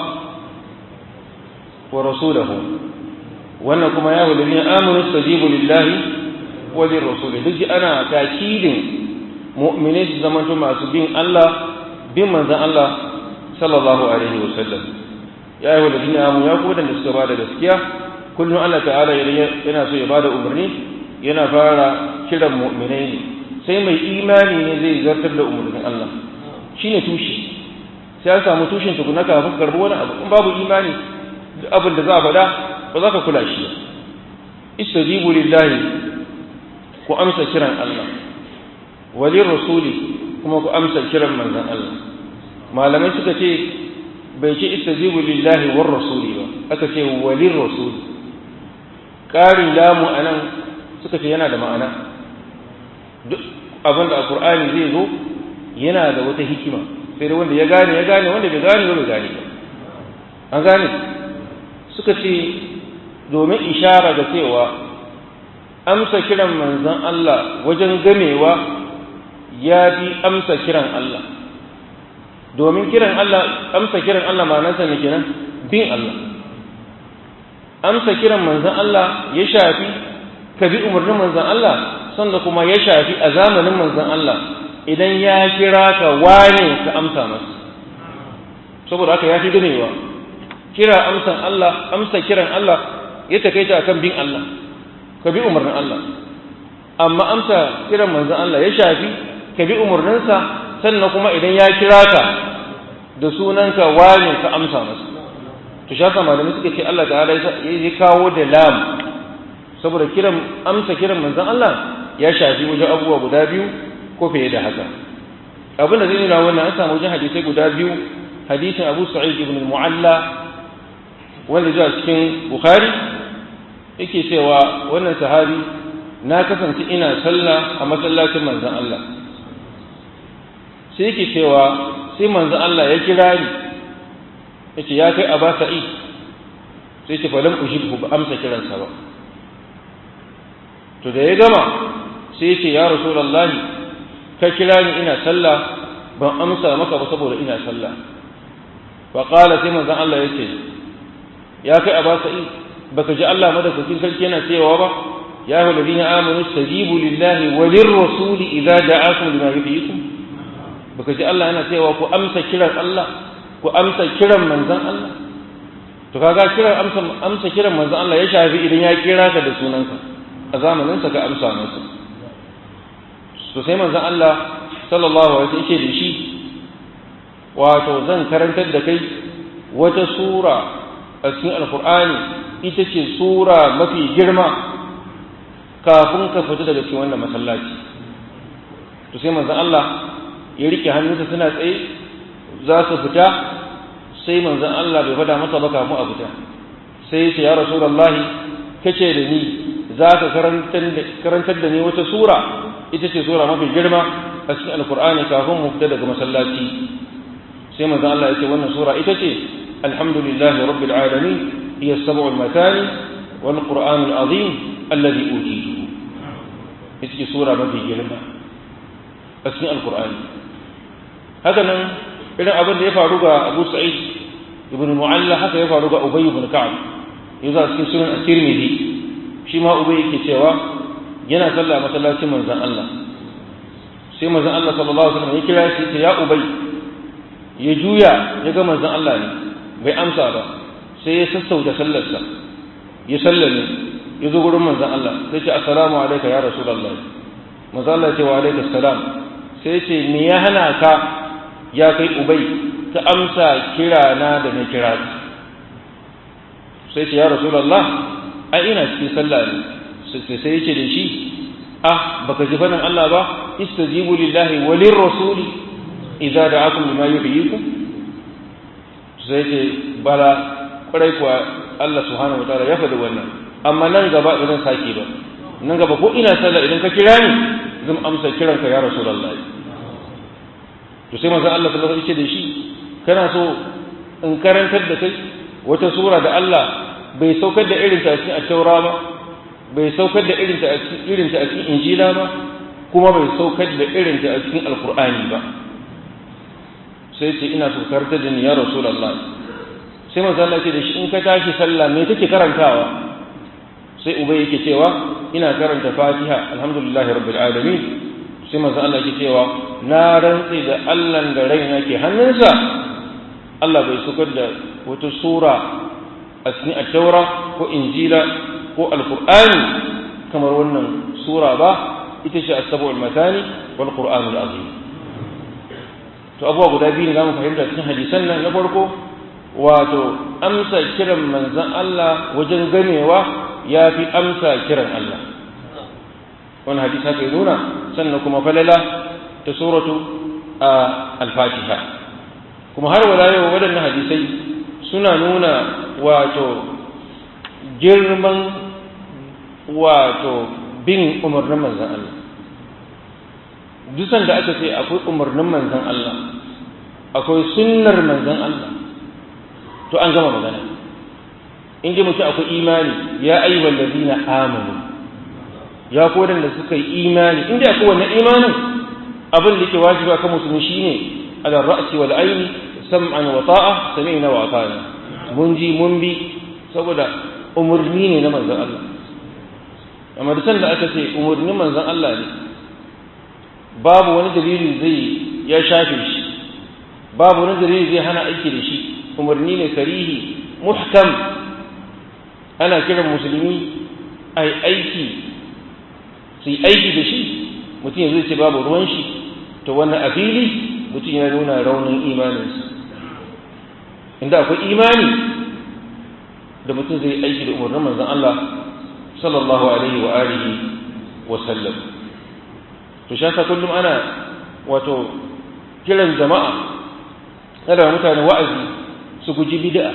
Speaker 1: ورسوله وأنكم يا أيها الذين آمنوا استجيبوا لله وللرسول دجي أنا تأكيد مؤمنين زمانتم مع سبين الله بمن ذا الله صلى الله عليه وسلم يا أيها الذين آمنوا يا قوة الاستبادة الاسكية كل الله تعالى ينا سوء إبادة أمرني ينا فارا كلا مؤمنين سيما إيماني زي زرتر لأمرني الله شين توشي سياسة متوشين تكونك أفكر بوانا باب إيماني أبن دزاف لا فذاك كل شيء استجيبوا لله وأمس كرا الله وللرسول كما أمس كرا من ذا الله ما لم يسكتي بيجي استجيبوا لله والرسول أكتي وللرسول قال لام أنا سكتي ينادى معنا abin da alqur'ani zai zo yana da wata hikima sai da wanda ya gane ya gane wanda bai gane bai gane ba an gane suka ce domin ishara ga cewa amsa kiran manzon Allah wajen gamewa ya fi amsa kiran Allah domin kiran Allah amsa kiran Allah ma'anarsa ne kenan bin Allah amsa kiran manzon Allah ya shafi ka bi umarnin manzon Allah sannan kuma ya shafi a zamanin manzon Allah idan ya kira ka wane ka amsa masa saboda haka ya fi ganewa kira amsan Allah amsa kiran Allah ya takaita akan bin Allah ka bi umarnin Allah amma amsa kiran manzon Allah ya shafi ka bi umarninsa sannan kuma idan ya kira ka da sunanka wane ka amsa masa to shaka malamai suka ce Allah ta'ala ya kawo da lam saboda kiran amsa kiran manzon Allah ya shafi wajen abubuwa guda biyu ko fiye da haka abin da zai nuna wannan an samu wajen hadisai guda biyu hadisin Abu Sa'id ibn al-Mu'alla wanda zuwa cikin Bukhari yake cewa wannan sahabi na kasance ina sallah a masallacin manzon Allah sai yake cewa sai manzon Allah ya kira ni yace ya kai Aba Sa'id sai ce fa lam ujibhu ba amsa kiransa ba to da ya gama sai yace ya rasulullahi ka kira ni ina sallah ban amsa maka ba saboda ina sallah fa qala sai manzon Allah yace ya kai Aba Sa'id baka ji Allah madaukakin sarki yana cewa ba ya ayyuhal ladina amanu istajibu lillahi walir rasuli idza da'akum lima yuhyikum baka ji Allah yana cewa ku amsa kiran Allah ku amsa kiran manzon Allah to kaga kiran amsa amsa kiran manzon Allah ya shafi idan ya kira ka da sunanka a zamanin sa ka amsa masa to sai manzon Allah sallallahu alaihi wasallam ya ce da shi wato zan karantar da kai wata sura a cikin alkur'ani ita ce sura mafi girma kafin ka fita daga cikin wannan masallaci. To sai manzon Allah ya rike hannunsa suna tsaye za su fita, sai manzon Allah bai fada masa ba kafin a fita, sai ya ce ya rasulullahi kace da ni za ka karantar da ni wata sura ita ce sura mafi girma a cikin alkur'ani kafin mu fita daga masallaci. sai manzon Allah ya ce wannan sura ita ce alhamdulillahi rabbil alamin hiya as-sab'ul matani wal qur'anul azim alladhi utituhu. ita ce sura mafi girma a cikin alkur'ani. haka nan irin abin da ya faru ga Abu Sa'id ibn Mu'alla haka ya faru ga Ubay ibn Ka'ab yanzu a cikin sunan at-Tirmidhi. shi ma Ubay yake cewa yana sallah a masallacin manzon Allah, sai manzon Allah sallallahu alaihi wasallam ya kira shi ya Ubay, ya juya ya ga manzon Allah ne bai amsa ba, sai ya sassauta sallarsa ya sallame ya zo gurin manzon Allah sai ce assalamu alayka ya rasulullah. manzon Allah ya ce wa alayka assalam. sai ya ce me ya hana ka ya kai Ubay ta amsa kira na da na kira ka? sai ce ya rasulullah ai ina cikin sallah ne. sai ya ce da shi ah baka ji faɗin Allah ba istajibu lillahi walir rasuli idza da'akum lima yuhyikum. sai ce bala kwarai kuwa Allah subhanahu wataala ya faɗi wannan, amma nan gaba ba zan sake ba, nan gaba ko ina sallah idan ka kira ni zan amsa kiranka ya rasulullah. to sai manzon Allah sallallahu alaihi wasallam ya ce da shi kana so in karantar da kai wata sura da Allah bai saukar da irin ta cikin at-taura ba, bai saukar da irin ta a cikin irin ta a cikin injila ba, kuma bai saukar da irin ta a cikin alqur'ani ba? sai ce ina so karantar da ni ya rasulullah. sai manzo Allah ce da shi in ka tashi sallah me kake karantawa? sai Ubay yake cewa ina karanta Fatiha alhamdulillahi rabbil alamin. sai manzo Allah yake cewa na rantsi da Allah da raina ke hannunsa, Allah bai saukar da wata sura a cikin at-taura ko injila ko alqur'ani kamar wannan sura ba, ita ce as-sab'ul matani wal qur'anul azim. to abuwa guda biyu ne zamu fahimta cikin hadisan nan. na farko wato amsa kiran manzon Allah wajen ganewa yafi amsa kiran Allah, wannan hadisi haka ya nuna. sannan kuma falala ta suratu al-fatiha. kuma har wala yau waɗannan hadisai suna nuna wato girman wato bin umarnin manzon Allah. dusan da aka ce akwai umarnin manzon Allah, akwai sunnar manzon Allah, to an gama magana. in ji mutu akwai imani ya ayyuhal ladina amanu, ya ko da suka yi imani. inda akwai wannan imanin, abin da yake wajibi akan musulmi shine ala ra'si wal aini sam'an wa ta'a, sami'na wa ata'na. mun ji mun bi saboda umurni ne na manzon Allah. amma da sanda aka ce umurnin manzon Allah ne, babu wani dalili zai ya shafe shi, babu wani dalili zai hana aiki da shi. umarni ne sarihi muhkam, ana kiran musulmi ai aiki su yi aiki da shi. mutum zai ce babu ruwan shi, to wannan a fili mutum ya nuna raunin imaninsa. inda akwai imani da mutum zai aiki da umarnin manzon Allah sallallahu alaihi wa alihi wa sallam. to shaka kullum ana wato kiran jama'a, kada mutane wa'azi su guji bid'a.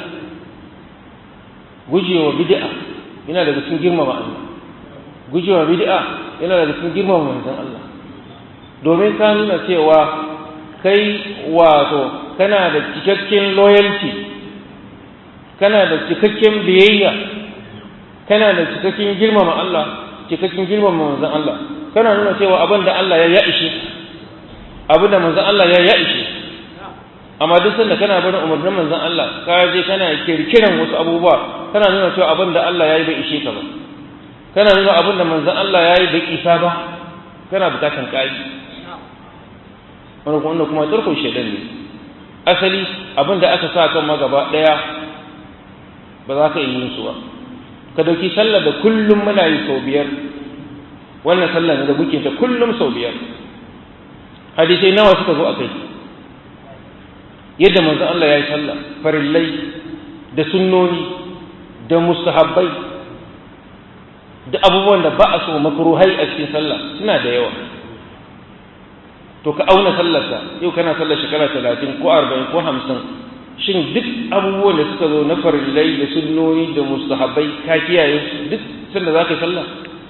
Speaker 1: gujewa bid'a yana daga cikin girmama Allah, gujewa bid'a yana daga cikin girmama manzon Allah, domin ka nuna cewa kai wato kana da cikakken loyalty, kana da cikakken biyayya, kana da cikakken girmama Allah, cikakken girmama manzon Allah. kana nuna cewa abin da Allah ya yaishe, abin da manzon Allah ya yaishe. amma duk sanda kana barin umarnin manzon Allah ka je kana kirkiran wasu abubuwa, kana nuna cewa abin da Allah ya yi bai ishe ka ba, kana nuna abin da manzon Allah ya yi bai isa ba, kana bukatan kai. wannan kuma kuma turkun shedan ne. asali abin da aka sa kan magaba daya ba za ka yi yin su ba. ka dauki sallar da kullum muna yi sau biyar, wannan sallar da muke ta kullum sau biyar, hadisai nawa suka zo akai? yadda manzon Allah ya yi sallah farillai da sunnoni da mustahabbai da abubuwan da ba a so makruhai a cikin sallah suna da yawa. To ka auna sallarka yau kana sallar shekara talatin ko arba'in ko hamsin, shin duk abubuwan da suka zo na farillai da sunnoni da mustahabbai ka kiyaye su duk sanda za ka yi sallah?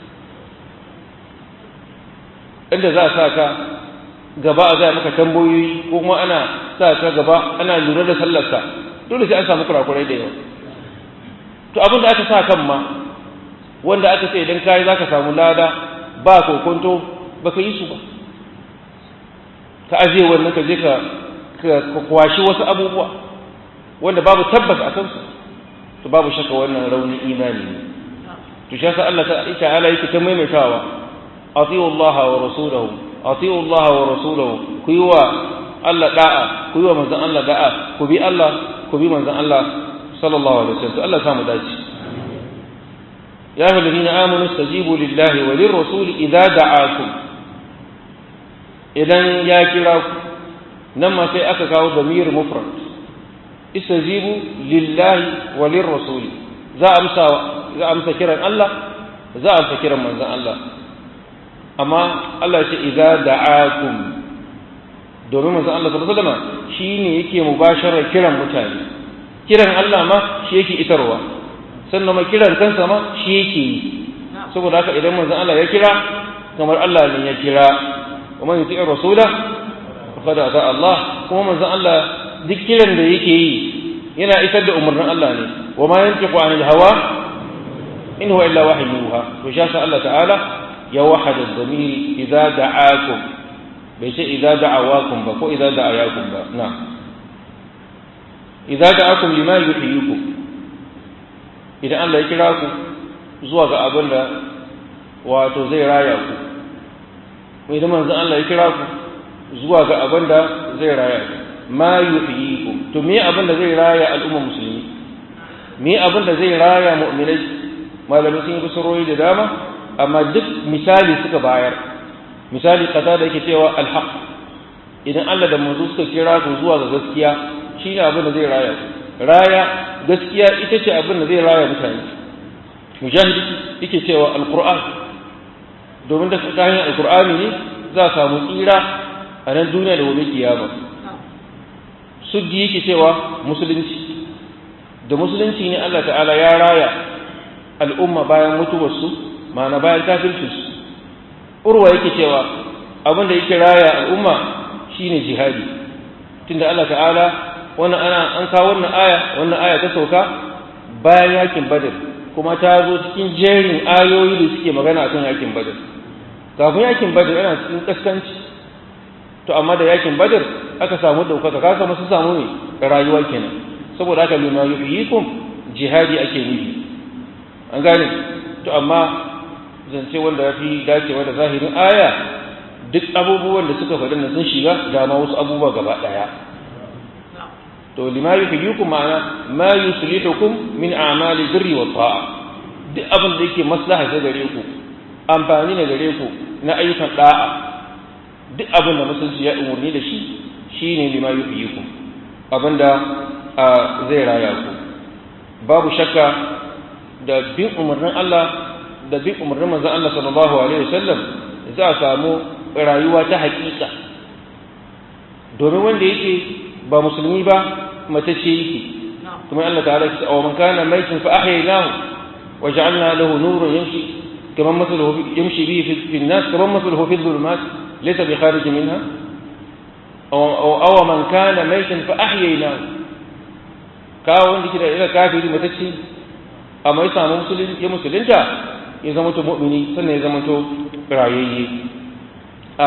Speaker 1: inda za a sa ka gaba a zai maka tambayoyi ko kuma ana sa ka gaba ana lura da sallarka, dole sai an samu kurakurai da yawa. To abin da aka sa kan ma wanda aka ce idan kayi za ka samu lada ba kokonto ba ka yi su ba, ka ajiye wannan ka je ka kwashi wasu abubuwa wanda babu tabbas a kansu, to babu shakka wannan raunin imani ne. To shi yasa Allah ta'ala yake ta maimaitawa atiyu Allah wa rasulahu atiyu Allah wa rasulahu, ku yi wa Allah da'a, ku yi wa manzon Allah da'a, ku bi Allah ku bi manzon Allah sallallahu alaihi wasallam. Allah ta mu dace. ya ayyuhallazina amanu istajibu lillahi wa lirrasuli idza da'akum, idan ya kira ku nan ma sai aka kawo damir mufrad, istajibu lillahi wa lirrasuli, za a amsa za a amsa kiran Allah, za a amsa kiran manzon Allah. Amma Allah ya ce idza da'akum, domin manzon Allah sallallahu alaihi wasallam shine yake mubasharar kiran mutane, kiran Allah ma shi yake itarwa, sannan ma kiran kansa ma shi yake yi. Saboda haka idan manzon Allah ya kira kamar Allah ne ya kira, ومن يطيع الرسول فقد أطاع الله. kuma manzon Allah duk kiran da yake yi yana isar da umarnin Allah ne, wa ma yantiqu anil hawa in huwa illa wahyun yuha. to sha Allah ta'ala ya wahada ad-damir idza da'akum, bai ce idza da'awakum ba ko idza da'ayakum ba. na idza da'akum lima yuhyikum, idan Allah ya kira ku zuwa ga abin da wato zai raya ku, idan manzon Allah ya kira ku zuwa ga abin da zai raya ku, ma yuhyikum, to me abin da zai raya al'umma musulmi, me abin da zai raya mu'minai? Malamai sun yi bisarori da dama, amma duk misali suka bayar. Misali kaza da yake cewa alhaq, idan Allah da manzo suka kira ku zuwa ga gaskiya, shine abin da zai raya ku. Raya gaskiya ita ce abin da zai raya mutane. Mujahid yake cewa alquran, domin da kayan alkur'ani ne za a samu tsira a nan duniya da gobe kiyama. Suddi yake cewa musulunci, da musulunci ne Allah ta'ala ya raya al'umma bayan mutuwarsu, ma'ana bayan kafircinsu. Urwa yake cewa abin da yake raya al'umma shine jihadi, tunda Allah ta'ala wannan ana an kawo wannan aya wannan aya ta sauka bayan yakin Badr, kuma ta zo cikin jerin ayoyi da suke magana akan yakin Badr. Kafin yakin Badr yana cikin kaskanci, to amma da yakin Badr aka samu daukaka, ka samu su samu ne rayuwa kenan. Saboda haka lima yuhyikum jihadi ake nufi, an gane. To amma zance wanda yafi dacewa da zahirin aya, duk abubuwan da suka faɗi sun shiga da ma wasu abubuwa gaba daya. To lima yuhyikum ma'ana ma yuslihukum min a'mali birri wa ta'a, duk abin da yake maslaha ga gare ku, amfani ne gare ku na ayyukan da'a, duk abin da musulunci ya umurni da shi shine lima yuhyikum, abinda zai raya ku. Babu shakka da bin umarnin Allah da bin umarnin manzon Allah sallallahu alaihi wasallam za a samu rayuwa ta hakika, domin wanda yake ba musulmi ba mace ce yake. kuma Allah ta'ala ya ce aw man kana maytan fa ahyaynahu wa ja'alna lahu nuran yamshi kaman mathaluhu yamshi bihi fi an-nas kaman mathaluhu fi adh-dhulumat laysa bi kharij minha aw aw man kana maytan fa ahyaynahu, kawo wanda kida ila kafiri mace ce amma ya samu musulmi ya musulunta ya zama to mu'mini sannan ya zama to rayayye. a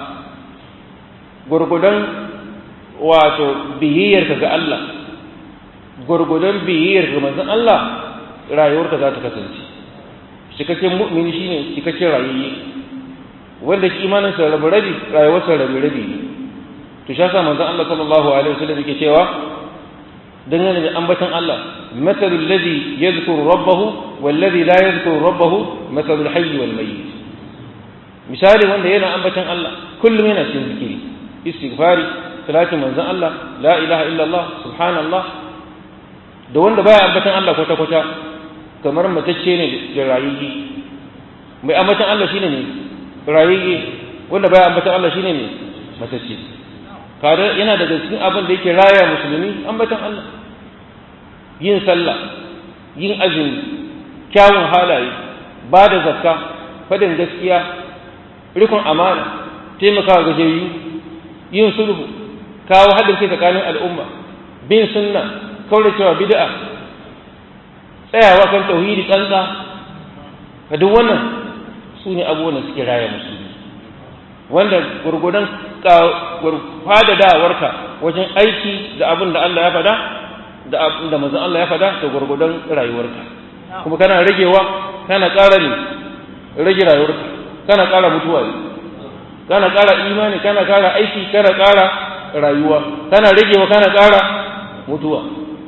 Speaker 1: gurgudan wato biyayyarka ga Allah, gurgudan biyayyar ga manzon Allah, rayuwarka za ta kasance. Cikakken mu'mini shine cikakken rayayye, wanda ki imanin sa rabu rabi, rayuwar sa rabu rabi. To shi yasa manzon Allah sallallahu alaihi wasallam yake cewa dangane da ambatan Allah, mathalul ladhi yadhkuru rabbahu wal ladhi la yadhkuru rabbahu mathalul hayy wal mayyit. Misali wanda yana ambatan Allah kullum yana cikin zikiri, istighfari, salatin manzon Allah la ilaha illallah subhanallah da wanda baya ambatan Allah kwata kwata kamar matacce ne da rayuwa mai ambatan Allah shine ne rayuwa wanda baya ambatan Allah shine ne matacce kada yana daga cikin abin da yake raya musulmi ambatan Allah yin sallah yin azumi kyawun halaye ba da zakka fadin gaskiya rikon amana taimakawa gajiyayyu yin sulhu kawo haɗin kai tsakanin al'umma bin sunna kauracewa bid'a tsayawa kan tauhidi tsantsa ka duk wannan su ne abubuwan da suke raya musulmi wanda gurgudan fadadawarka wajen aiki da abin da Allah ya faɗa da abin da manzon Allah ya faɗa da gurgudan rayuwarka kuma kana ragewa kana ƙara ne rage rayuwarka kana ƙara mutuwa ne kana ƙara imani kana ƙara aiki kana ƙara rayuwa kana ragewa kana ƙara mutuwa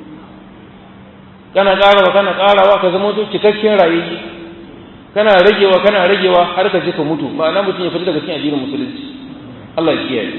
Speaker 1: kana ƙarawa kana ƙarawa ka zama cikakken rayuwa kana ragewa kana ragewa har ka je ka mutu ma'ana mutum ya fita daga cikin addinin musulunci Allah ya kiyaye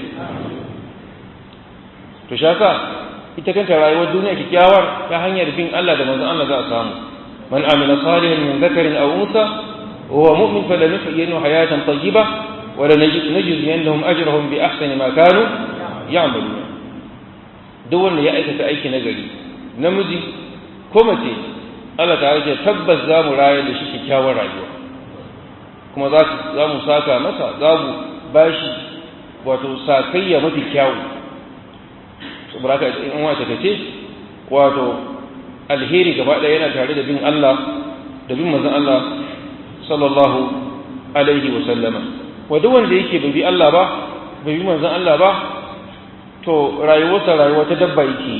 Speaker 1: to shaka ita kanta rayuwar duniya kikkiawar ta hanyar bin Allah da manzon Allah za a samu man amila salihan min dhakarin aw unsa wa huwa mu'min falanahyiyannahu hayatan tayyibah wa lanajziyannahum ajrahum bi ahsani ma kanu ya'malun duk wanda ya aikata aiki nagari namiji ko mace Allah ta ce tabbas za mu rayar da shi kyakkyawar rayuwa kuma za mu saka masa za mu bashi wato sakayya mafi kyawu saboda haka in wata kace wato alheri gaba ɗaya yana tare da bin Allah da bin manzon Allah sallallahu alaihi wa sallama wa duk wanda yake bai bi Allah ba bai bi manzon Allah ba to rayuwarsa rayuwa ta dabba yake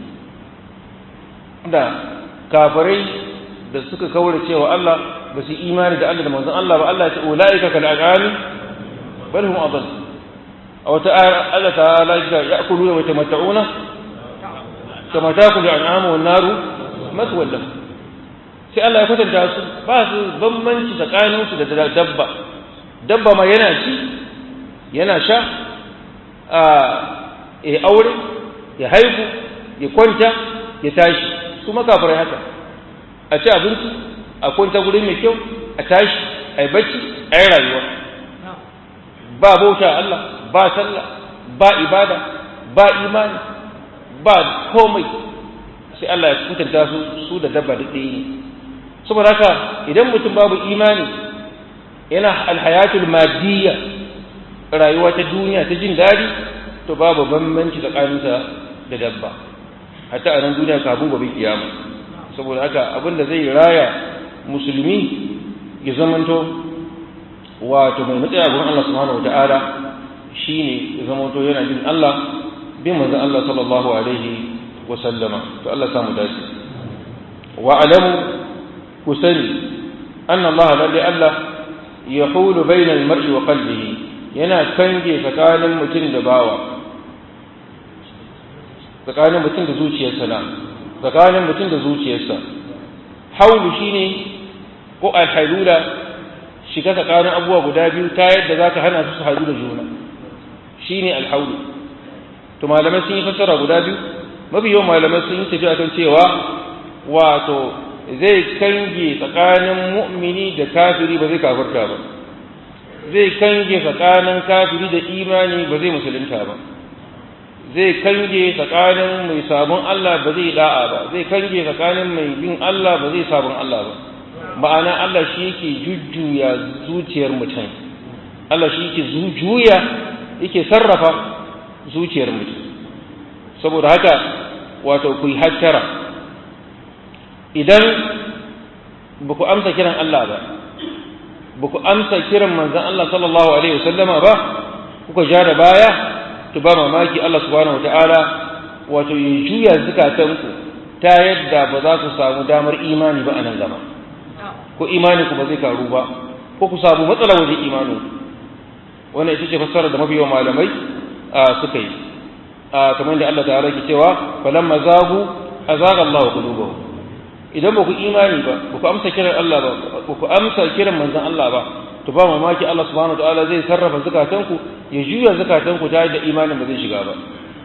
Speaker 1: da kafirai da suka kaura cewa Allah ba su imani da Allah da manzon Allah ba Allah ya ce ulaika kal an'ami bal hum adall aw ta'ala Allah ta'ala ya ya'kuluna wa yatamatta'una kama ta'kulu al'amu wan naru maswal lahum sai Allah ya kwatanta su ba su bambanci tsakanin su da dabba dabba ma yana ci yana sha a ya aure ya haihu ya kwanta ya tashi su makafirai haka a ci abinci a kwanta guri mai kyau a tashi a yi bacci a yi rayuwa ba bauta Allah ba sallah ba ibada ba imani ba komai sai Allah ya kuntanta su su da dabba da ɗaya ne saboda haka idan mutum babu imani yana alhayatul madiyya rayuwa ta duniya ta jin daɗi to babu bambanci tsakaninsa da dabba hatta a nan duniya kafin gobe kiyama saboda haka abinda zai raya musulmi ya zamanto wato mai matsayi a gurin Allah subhanahu wataala shine ya zamanto yana bin Allah bin manzon Allah sallallahu alaihi wa sallama to Allah samu dace wa alamu kusani anna Allah ladhi Allah yahulu bayna al-mar'i wa qalbihi yana kange tsakanin mutum da bawa tsakanin mutum da zuciyarsa na tsakanin mutum da zuciyarsa haulu shine ko alhailula shiga tsakanin abubuwa guda biyu ta yadda za ka hana su su haɗu da juna shine alhaulu to malamai sun yi fassara guda biyu mafi yawan malamai sun yi tafiya kan cewa wato zai kange tsakanin mu'mini da kafiri ba zai kafirta ba zai kange tsakanin kafiri da imani ba zai musulunta ba zai kange tsakanin mai sabon Allah ba zai da'a ba zai kange tsakanin mai bin Allah ba zai sabon Allah ba ma'ana Allah shi yake jujjuya zuciyar mutum Allah shi yake juya yake sarrafa zuciyar mutum saboda haka wato ku hattara idan ba ku amsa kiran Allah ba ba ku amsa kiran manzon Allah sallallahu alaihi wasallama ba kuka ja da baya to ba mamaki Allah subhanahu wataala wato ya juya zakatanku ta yadda ba za ku samu damar imani ba a nan gaba ko imani ku ba zai karu ba ko ku samu matsala wajen imani wannan ita ce fassara da mabiyan malamai suka yi kamar da Allah ta'ala ke cewa falamma zagu azaga Allah qulubahum idan ba ku imani ba ba ku amsa kiran Allah ba ba ku amsa kiran manzon Allah ba to ba mamaki Allah subhanahu wataala zai sarrafa zakatanku ya juya zakatanku ta da imanin ba zai shiga ba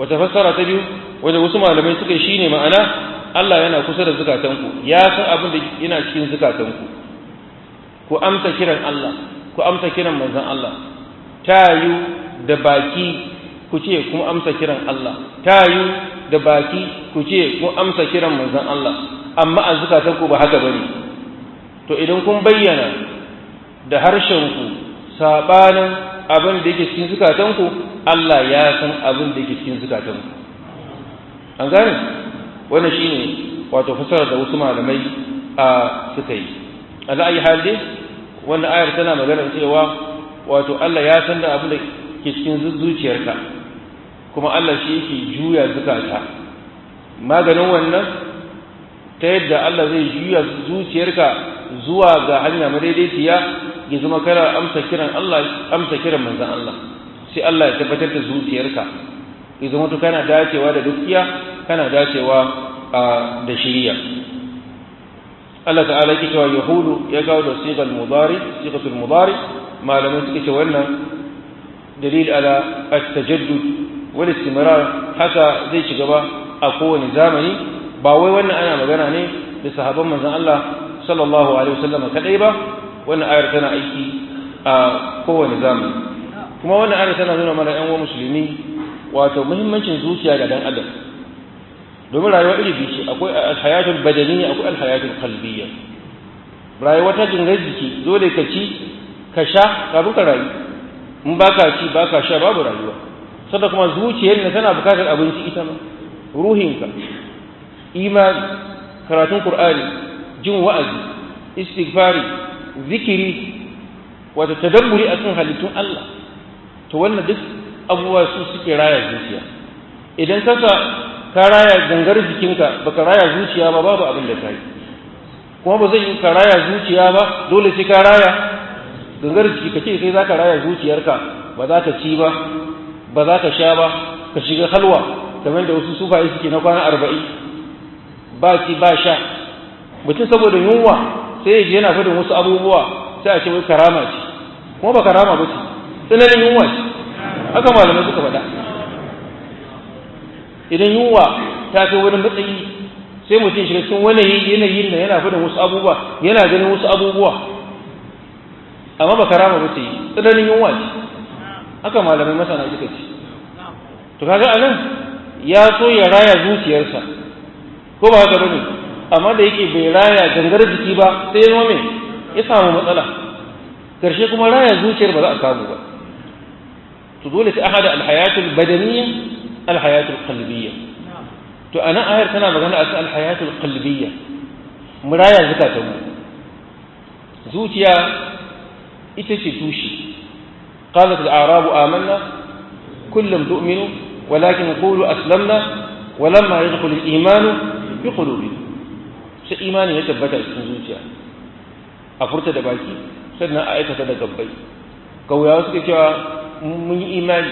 Speaker 1: wata fassara ta biyu wanda wasu malamai suka yi shine ma'ana Allah yana kusa da zukatanku ya san abin da yana cikin zukatanku ku amsa kiran Allah ku amsa kiran manzon Allah tayu da baki ku ce kun amsa kiran Allah tayu da baki ku ce kun amsa kiran manzon Allah amma a zukatanku ba haka bane to idan kun bayyana da harshenku sabanin abin da yake cikin zukatanku Allah ya san abin da yake cikin zukatanku an gane wannan shine wato fasara da wasu malamai a suka yi ala ayi hali wannan ayar tana magana cewa wato Allah ya san da abin da ke cikin zuciyarka kuma Allah shi yake juya zukata maganin wannan ta yadda Allah zai juya zuciyarka zuwa ga hanya madaidaiciya ya zama kana amsa kiran Allah amsa kiran manzon Allah sai Allah ya tabbatar da zuciyarka ya zama to kana dacewa da gaskiya kana dacewa da shiriya Allah ta'ala yake cewa yahudu ya kawo da sigal mudari sigatul mudari malamai suke cewa wannan dalil ala at-tajaddud wal istimrar haka zai ci gaba a kowane zamani ba wai wannan ana magana ne da sahabban manzon Allah sallallahu alaihi wasallam kadai ba wannan ayar tana aiki a kowane zamani kuma wannan ayar tana nuna mana ƴan uwa musulmi wato muhimmancin zuciya ga dan adam domin rayuwa iri biyu ce akwai alhayatul badaniyya akwai alhayatul qalbiyya rayuwa ta jingar jiki dole ka ci ka sha kafin ka rayu in baka ci baka sha babu rayuwa saboda kuma zuciyar ne tana bukatar abinci ita ma ruhinka imani karatun qur'ani jin wa'azi istighfari zikiri wato tadabburi akan halittun Allah to wannan duk abubuwa su suke raya zuciya idan kasa ka raya gangar jikinka baka raya zuciya ba babu abin da kai kuma ba zai yi ka raya zuciya ba dole sai ka raya gangar jiki kace sai zaka raya zuciyarka ba za ka ci ba ba za ka sha ba ka shiga halwa kamar da wasu sufaye suke na kwana arba'in ba ci ba sha mutum saboda yunwa sai ya je yana fadin wasu abubuwa sai a ce wai karama ce kuma ba karama ba ce tsananin yunwa ce haka malamai suka faɗa idan yunwa ta kai wani matsayi sai mutum shiga cikin wani yanayin da yana fadin wasu abubuwa yana ganin wasu abubuwa amma ba karama ba ce tsananin yunwa ce haka malamai masana suka ce to kaga anan ya so ya raya zuciyarsa ko ba haka bane amma da yake bai raya gangar jiki ba sai ya me ya samu matsala karshe kuma raya zuciyar ba za a samu ba to dole sai ahada alhayatul badaniyya alhayatul qalbiyya to ana ayar tana magana akan alhayatul qalbiyya mu raya zakatun mu zuciya ita ce tushi qalat al-a'rabu amanna kullam tu'minu walakin qulu aslamna walamma yadkhul al-iman bi qulubikum sai imani ya tabbata a cikin zuciya a furta da baki sannan a aikata da gabbai kauyawa suka cewa mun yi imani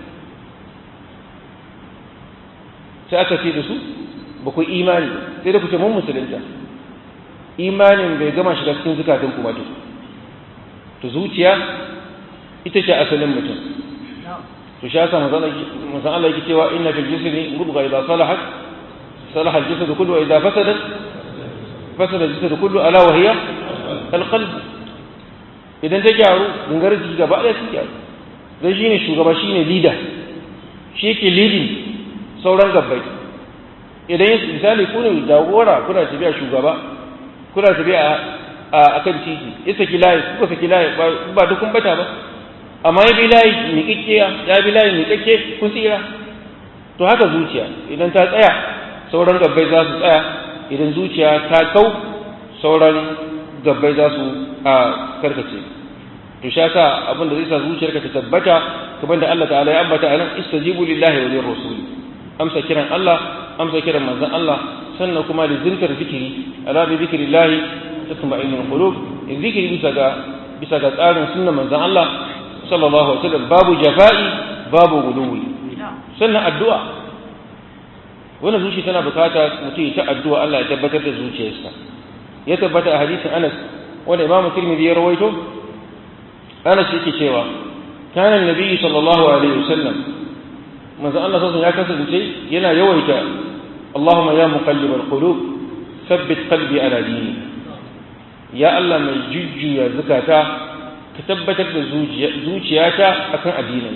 Speaker 1: sai aka ce da su ba ku imani sai da ku ce mun musulunta imanin bai gama shiga cikin zukatan ku ba to to zuciya ita ce asalin mutum to shi yasa manzon Allah yake cewa inna fil jisdi mudghah idha salahat salaha al-jasad kullu wa idha fasadat fasada al-jasad kullu ala wa hiya al-qalb idan ta gyaru gangar jiki gaba ɗaya ta gyaru dan shine shugaba shine leader shi yake leading sauran gabbai idan yin misali ku ne jagora kuna tafiya shugaba kuna tafiya a kan titi ya saki layi kuka saki layi ba duk kun bata ba amma ya bi layi miƙaƙƙiya ya bi layi miƙaƙƙe kun tsira to haka zuciya idan ta tsaya sauran gabbai za su tsaya idan zuciya ta kau sauran gabbai za su a karkace to sha sa abin da zai sa zuciyarka ta tabbata kamar da Allah ta'ala ya ambata anan istajibu lillahi wa lir rasul amsa kiran Allah amsa kiran manzon Allah sannan kuma da zinkar zikiri ala bi zikrillahi tatma'innul qulub zikiri bisa ga bisa ga tsarin sunnar manzon Allah sallallahu alaihi wasallam babu jafa'i babu guluwi sannan addu'a wannan zuciya tana bukata mutum ta addu'a Allah ya tabbatar da zuciyarsa ya tabbata a hadisin Anas wanda Imam Tirmidhi ya rawaito Anas yake cewa kana annabi sallallahu alaihi wasallam manzo Allah sallallahu ya kasance yana yawaita Allahumma ya muqallibal qulub thabbit qalbi ala dini ya Allah mai jujjuya zakata ka tabbatar da zuciyata akan addinin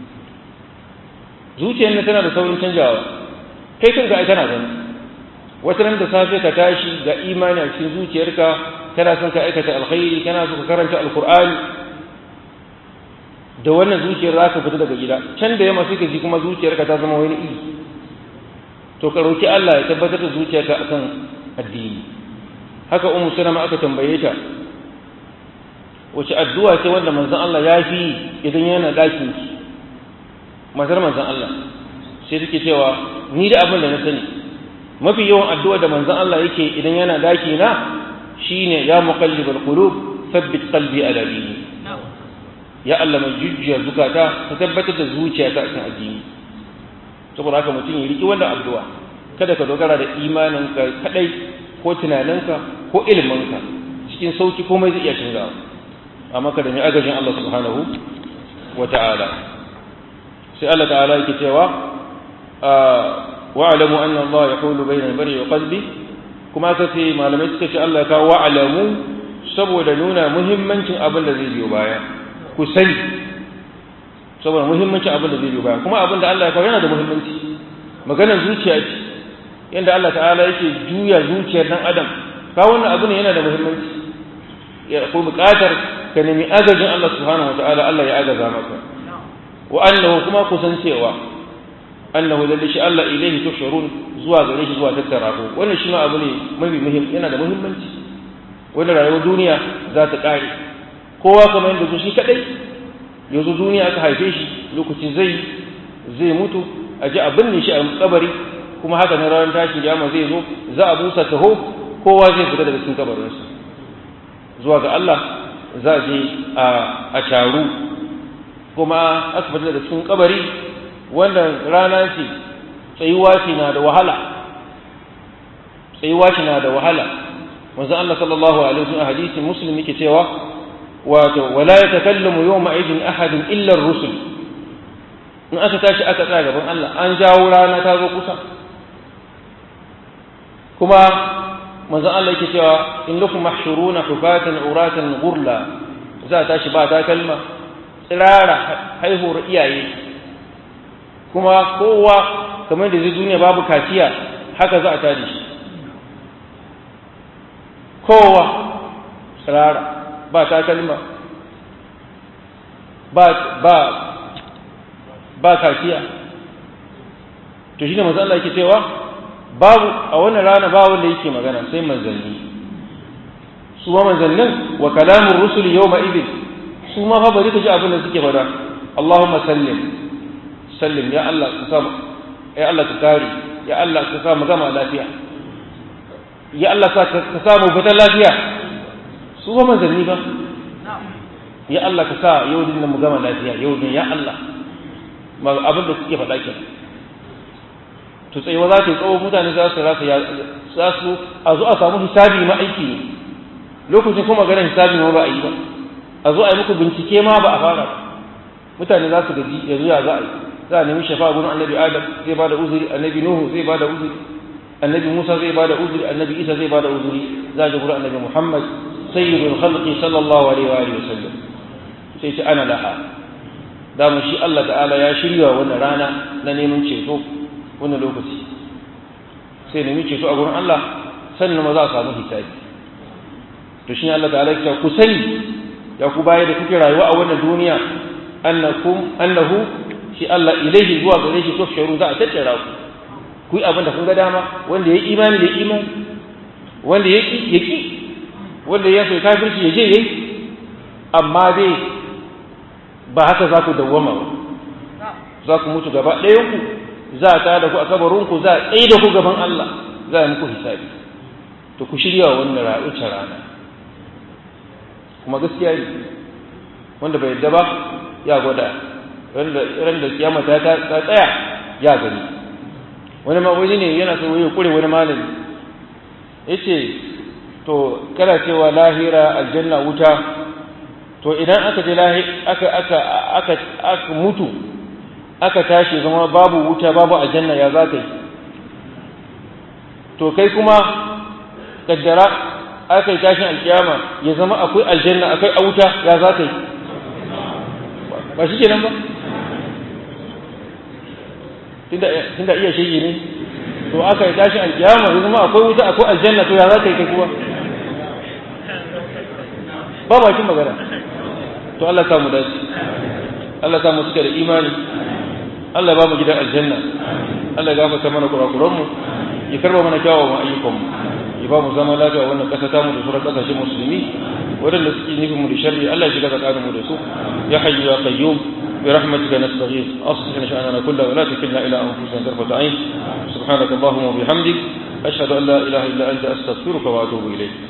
Speaker 1: zuciyar nan tana da saurin canjawa kai kanka ai kana gani wata ran da safe ka tashi ga imani a cikin zuciyarka kana son ka aikata alkhairi kana so ka karanta alqur'ani da wannan zuciyar za ka fita daga gida can da yamma suka ji kuma zuciyarka ta zama wani iri to ka roki Allah ya tabbatar da zuciyarka akan addini haka ummu salama aka tambaye ta wace addu'a ce wanda manzon Allah ya fi idan yana dakin ki matar manzon Allah sai take cewa ni da abin da na sani mafi yawan addu'a da manzon Allah yake idan yana daki na shine ya muqallibal qulub thabbit qalbi ala dini ya Allah mai jujjuya zukata ta tabbatar da zuciyata akan addini saboda haka mutum ya riki wannan addu'a kada ka dogara da imaninka kadai ko tunaninka ko iliminka cikin sauki komai zai iya canzawa amma kada ne agajin Allah subhanahu wata'ala sai Allah ta'ala yake cewa wa'lamu anna Allah yahulu bayna al-mar'i wa qalbi kuma kace malamai suka ce Allah ya kawo wa'lamu saboda nuna muhimmancin abin da zai biyo baya ku sani saboda muhimmancin abin da zai biyo baya kuma abin da Allah ya kawo yana da muhimmanci maganar zuciya ce yanda Allah ta'ala yake juya zuciyar dan adam ka wannan abin yana da muhimmanci ya ko buƙatar ka nemi agajin Allah subhanahu wataala Allah ya agaza maka wa annahu kuma kusancewa annahu lalli shi Allah ilaihi tushurun zuwa gare shi zuwa tattara ku wannan shi ma abu ne mafi muhim yana da muhimmanci wannan rayuwar duniya za ta kare kowa kamar yadda shi kadai yanzu duniya aka haife shi lokaci zai zai mutu a ji abin ne shi a kabari kuma haka na ranar tashi kiyama zai zo za a busa taho kowa zai fita daga cikin kabarinsa zuwa ga Allah za a je a taru kuma aka fita daga cikin kabari wannan rana ce tsayuwa ce na da wahala tsayuwa ce na da wahala manzo Allah sallallahu alaihi wasallam hadisi muslim yake cewa wato wala yatakallamu yawma idin ahadun illa ar-rusul in aka tashi aka tsaya gaban Allah an jawo rana ta zo kusa kuma manzo Allah yake cewa innakum mahshuruna hufatan uratan ghurla za ta tashi ba ta kalma tsirara haihuwar iyaye kuma kowa kamar da zai duniya babu kaciya haka za a tare shi kowa tsirara ba ta kalma ba ba ba kaciya to shine manzo Allah yake cewa babu a wannan rana ba wanda yake magana sai manzanni su ma manzannin wa kalamur rusul yawma idin su ma fa bari ka ji abin da suke fada Allahumma sallim sallim ya Allah ka sa ya Allah ka kare ya Allah ka sa mu gama lafiya ya Allah ka sa mu fita lafiya su ma manzanni ba ya Allah ka sa yau din mu gama lafiya yau din ya Allah abin da suke faɗa kenan to tsayewa za ta yi tsawo mutane za su rasa za su a zo a samu hisabi ma aiki ne lokacin kuma ganin hisabi ma ba a yi ba a zo a yi muku bincike ma ba a fara mutane za su gaji yanzu ya za a yi za a nemi shafa gurin annabi adam zai ba da uzuri annabi nuhu zai ba da uzuri annabi musa zai ba da uzuri annabi isa zai ba da uzuri za a ji gurin annabi muhammad sayyidul khalqi sallallahu alaihi wa alihi wasallam sai ce ana laha da mu shi Allah ta'ala ya shirya wannan rana na neman ceto wannan lokaci sai nemi ceto a gurin Allah sannan ma za a samu hisabi to shi Allah ta'ala ya ku sani ya ku baya da kuke rayuwa a wannan duniya annakum annahu shi Allah ilaihi zuwa gare shi tufshiru za a tattara ku ku yi abin da kun ga dama wanda ya imani da imani wanda ya ki ya ki wanda ya so kafirci ya je yayi amma dai ba haka za ku dawwama ba za ku mutu gaba ɗayan ku za a tada ku a kabarinku za a tsaye da ku gaban Allah za a muku hisabi to ku shirya wannan ra'uce rana kuma gaskiya ne wanda bai yadda ba ya gwada ran da kiyama ta tsaya ya gani wani ma wani ne yana so ya kure wani malami yace to kana cewa lahira aljanna wuta to idan aka je lahi aka aka aka aka mutu aka tashi zama babu wuta babu aljanna ya za ka yi to kai kuma kaddara aka yi tashin alkiyama ya zama akwai aljanna akwai a wuta ya za ka yi ba shi kenan ba tunda iya shege ne to aka yi tashin alkiyama ya zama akwai wuta akwai aljanna to ya za ka yi kai kuma ba bakin magana to Allah ya samu dace Allah ya samu suka da imani Allah ya ba mu gidan aljanna Allah ya gafarta mana kurakuranmu ya karba mana kyawawan ayyukanmu ya ba mu zama lafiya wannan ƙasa ta mu da sauran ƙasashen musulmi waɗanda suke nufin mu da sharri Allah ya shiga tsakanin mu da su ya hayyu ya qayyum bi rahmatika nastaghith aslih sha'nana kullahu wa la takilna ila anfusina tarfata ayn subhanaka allahumma wa bihamdik ashhadu an la ilaha illa anta astaghfiruka wa atubu ilayk